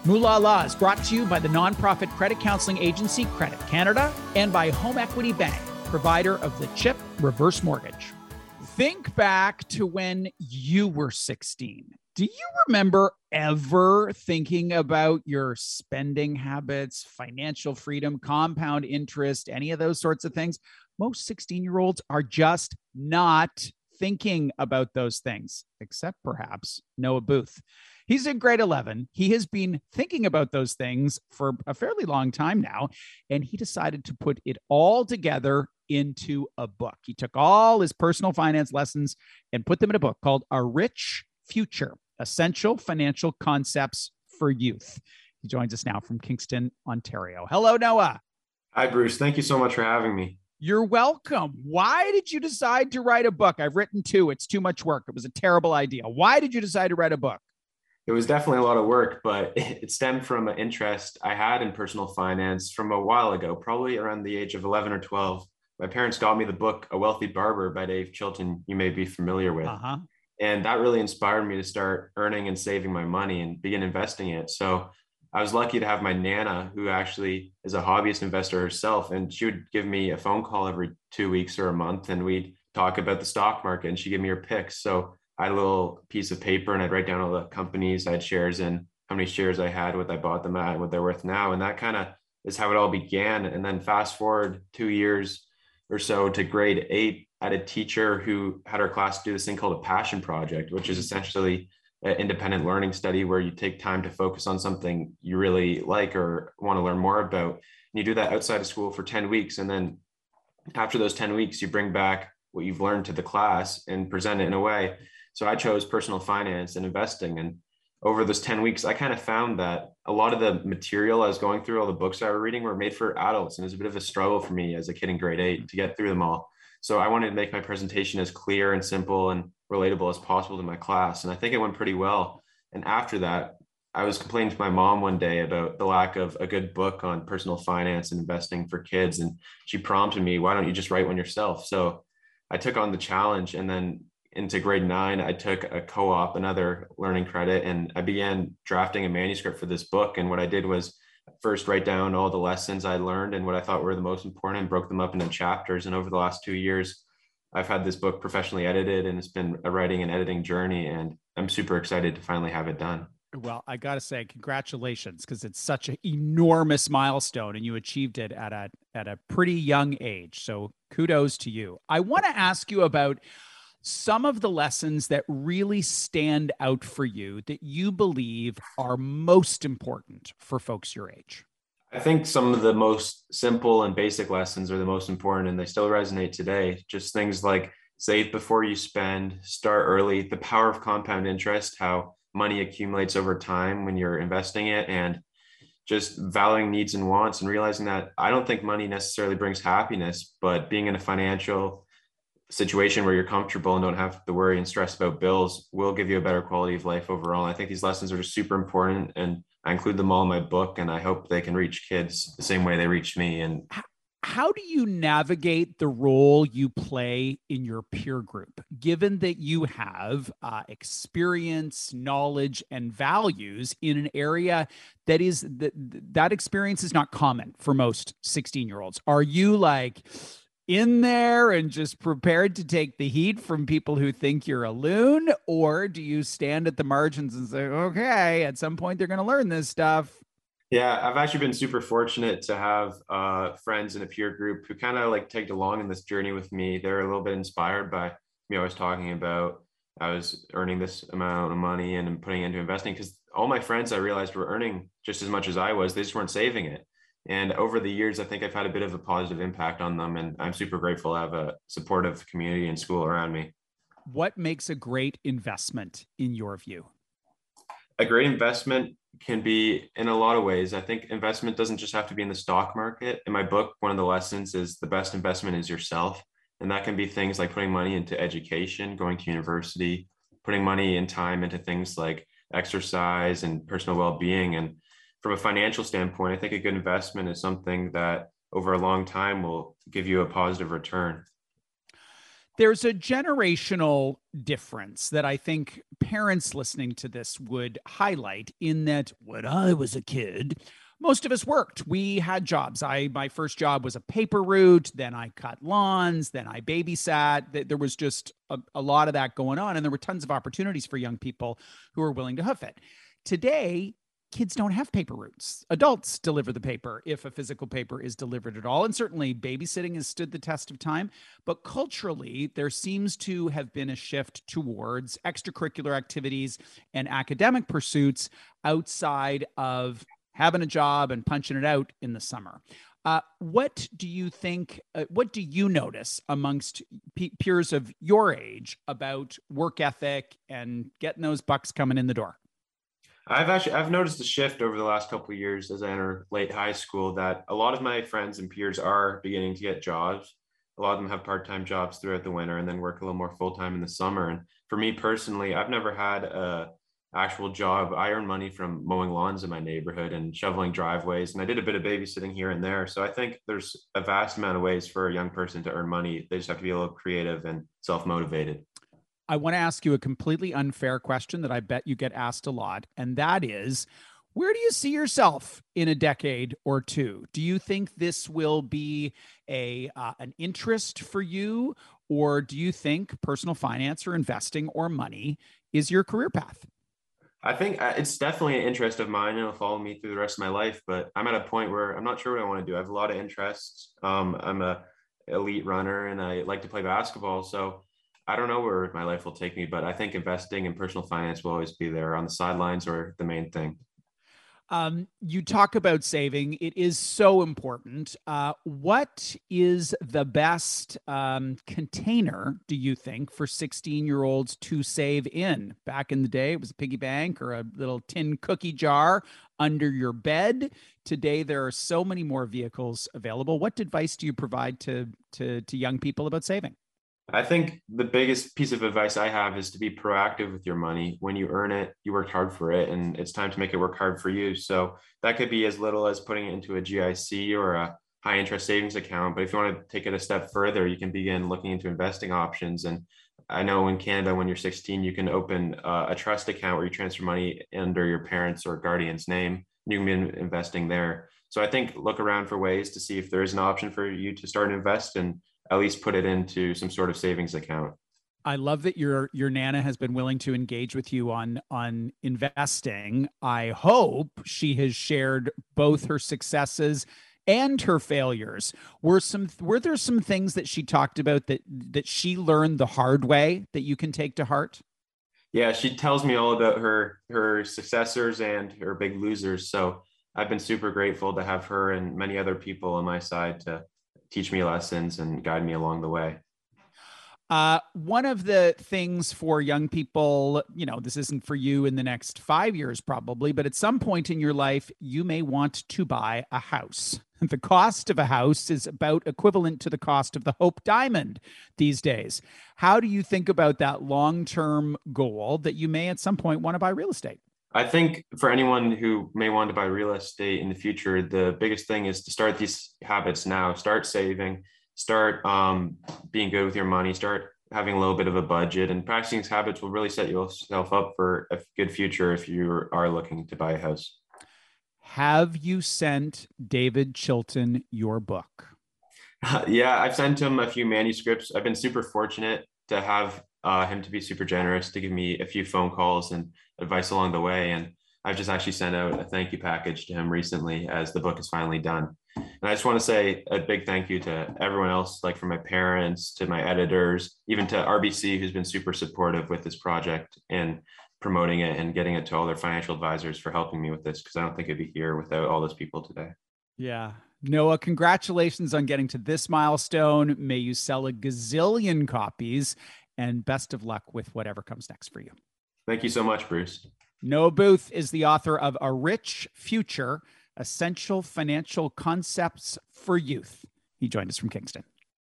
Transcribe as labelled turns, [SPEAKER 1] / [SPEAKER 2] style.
[SPEAKER 1] Moolah Law is brought to you by the nonprofit credit counseling agency Credit Canada and by Home Equity Bank, provider of the CHIP reverse mortgage. Think back to when you were 16. Do you remember ever thinking about your spending habits, financial freedom, compound interest, any of those sorts of things? Most 16-year-olds are just not thinking about those things, except perhaps Noah Booth. He's in grade 11. He has been thinking about those things for a fairly long time now, and he decided to put it all together into a book. He took all his personal finance lessons and put them in a book called A Rich Future: Essential Financial Concepts for Youth. He joins us now from Kingston, Ontario. Hello, Noah.
[SPEAKER 2] Hi, Bruce. Thank you so much for having me.
[SPEAKER 1] You're welcome. Why did you decide to write a book? I've written two. It's too much work. It was a terrible idea. Why did you decide to write a book?
[SPEAKER 2] It was definitely a lot of work, but it stemmed from an interest I had in personal finance from a while ago, probably around the age of 11 or 12. My parents got me the book A Wealthy Barber by Dave Chilton, you may be familiar with. And that really inspired me to start earning and saving my money and begin investing it. So I was lucky to have my Nana, who actually is a hobbyist investor herself, and she would give me a phone call every 2 weeks or a month, and we'd talk about the stock market, and she'd give me her picks. So I had a little piece of paper and I'd write down all the companies I had shares in, how many shares I had, what I bought them at, what they're worth now. And that kind of is how it all began. And then fast forward 2 years or so to grade 8, I had a teacher who had our class do this thing called a passion project, which is essentially an independent learning study where you take time to focus on something you really like or want to learn more about. And you do that outside of school for 10 weeks. And then after those 10 weeks, you bring back what you've learned to the class and present it in a way. So I chose personal finance and investing. And over those 10 weeks, I kind of found that a lot of the material I was going through, all the books I was reading, were made for adults. And it was a bit of a struggle for me as a kid in grade 8 to get through them all. So I wanted to make my presentation as clear and simple and relatable as possible to my class. And I think it went pretty well. And after that, I was complaining to my mom one day about the lack of a good book on personal finance and investing for kids. And she prompted me, why don't you just write one yourself? So I took on the challenge, and then into grade 9, I took a co-op, another learning credit, and I began drafting a manuscript for this book. And what I did was first write down all the lessons I learned and what I thought were the most important, and broke them up into chapters. And over the last 2 years, I've had this book professionally edited, and it's been a writing and editing journey. And I'm super excited to finally have it done.
[SPEAKER 1] Well, I got to say, congratulations, because it's such an enormous milestone and you achieved it at a pretty young age. So kudos to you. I want to ask you about some of the lessons that really stand out for you that you believe are most important for folks your age.
[SPEAKER 2] I think some of the most simple and basic lessons are the most important, and they still resonate today. Just things like save before you spend, start early, the power of compound interest, how money accumulates over time when you're investing it, and just valuing needs and wants, and realizing that I don't think money necessarily brings happiness, but being in a financial situation where you're comfortable and don't have to worry and stress about bills will give you a better quality of life overall. I think these lessons are just super important, and I include them all in my book, and I hope they can reach kids the same way they reached me. And
[SPEAKER 1] how do you navigate the role you play in your peer group, given that you have experience, knowledge, and values in an area that is that experience is not common for most 16-year-olds? Are you like in there and just prepared to take the heat from people who think you're a loon? Or do you stand at the margins and say, okay, at some point they're going to learn this stuff?
[SPEAKER 2] Yeah, I've actually been super fortunate to have friends in a peer group who kind of like tagged along in this journey with me. They're a little bit inspired by me always talking about I was earning this amount of money and putting it into investing, because all my friends I realized were earning just as much as I was. They just weren't saving it. And over the years, I think I've had a bit of a positive impact on them. And I'm super grateful to have a supportive community and school around me.
[SPEAKER 1] What makes a great investment in your view?
[SPEAKER 2] A great investment can be in a lot of ways. I think investment doesn't just have to be in the stock market. In my book, one of the lessons is the best investment is yourself. And that can be things like putting money into education, going to university, putting money and time into things like exercise and personal well-being. And from a financial standpoint, I think a good investment is something that over a long time will give you a positive return.
[SPEAKER 1] There's a generational difference that I think parents listening to this would highlight, in that when I was a kid, most of us worked. We had jobs. My first job was a paper route. Then I cut lawns. Then I babysat. There was just a lot of that going on. And there were tons of opportunities for young people who were willing to hoof it. Today, kids don't have paper routes. Adults deliver the paper if a physical paper is delivered at all. And certainly babysitting has stood the test of time. But culturally, there seems to have been a shift towards extracurricular activities and academic pursuits outside of having a job and punching it out in the summer. What do you think, what do you notice amongst peers of your age about work ethic and getting those bucks coming in the door?
[SPEAKER 2] I've noticed a shift over the last couple of years as I enter late high school, that a lot of my friends and peers are beginning to get jobs. A lot of them have part-time jobs throughout the winter and then work a little more full-time in the summer. And for me personally, I've never had a actual job. I earn money from mowing lawns in my neighborhood and shoveling driveways, and I did a bit of babysitting here and there. So I think there's a vast amount of ways for a young person to earn money. They just have to be a little creative and self-motivated.
[SPEAKER 1] I want to ask you a completely unfair question that I bet you get asked a lot, and that is, where do you see yourself in a decade or two? Do you think this will be an interest for you, or do you think personal finance or investing or money is your career path?
[SPEAKER 2] I think it's definitely an interest of mine, and it'll follow me through the rest of my life. But I'm at a point where I'm not sure what I want to do. I have a lot of interests. I'm a elite runner, and I like to play basketball. So I don't know where my life will take me, but I think investing in personal finance will always be there on the sidelines, or the main thing.
[SPEAKER 1] You talk about saving. It is so important. What is the best container, do you think, for 16-year-olds to save in? Back in the day, it was a piggy bank or a little tin cookie jar under your bed. Today, there are so many more vehicles available. What advice do you provide to young people about saving?
[SPEAKER 2] I think the biggest piece of advice I have is to be proactive with your money. When you earn it, you worked hard for it, and it's time to make it work hard for you. So that could be as little as putting it into a GIC or a high interest savings account. But if you want to take it a step further, you can begin looking into investing options. And I know in Canada, when you're 16, you can open a trust account where you transfer money under your parents' or guardian's name. You can be investing there. So I think look around for ways to see if there is an option for you to start and invest, and at least put it into some sort of savings account.
[SPEAKER 1] I love that your Nana has been willing to engage with you on investing. I hope she has shared both her successes and her failures. Were there some things that she talked about that she learned the hard way that you can take to heart?
[SPEAKER 2] Yeah, she tells me all about her successors and her big losers. So I've been super grateful to have her and many other people on my side to teach me lessons and guide me along the way.
[SPEAKER 1] One of the things for young people, this isn't for you in the next 5 years probably, but at some point in your life, you may want to buy a house. The cost of a house is about equivalent to the cost of the Hope Diamond these days. How do you think about that long-term goal that you may at some point want to buy real estate?
[SPEAKER 2] I think for anyone who may want to buy real estate in the future, the biggest thing is to start these habits now. Start saving, start being good with your money, start having a little bit of a budget, and practicing these habits will really set yourself up for a good future if you are looking to buy a house.
[SPEAKER 1] Have you sent David Chilton your book?
[SPEAKER 2] Yeah, I've sent him a few manuscripts. I've been super fortunate to have him to be super generous, to give me a few phone calls and advice along the way. And I've just actually sent out a thank you package to him recently as the book is finally done. And I just want to say a big thank you to everyone else, like from my parents to my editors, even to RBC, who's been super supportive with this project and promoting it and getting it to all their financial advisors for helping me with this, because I don't think it'd be here without all those people today.
[SPEAKER 1] Yeah. Noah, congratulations on getting to this milestone. May you sell a gazillion copies, and best of luck with whatever comes next for you.
[SPEAKER 2] Thank you so much, Bruce.
[SPEAKER 1] Noah Booth is the author of A Rich Future, Essential Financial Concepts for Youth. He joined us from Kingston.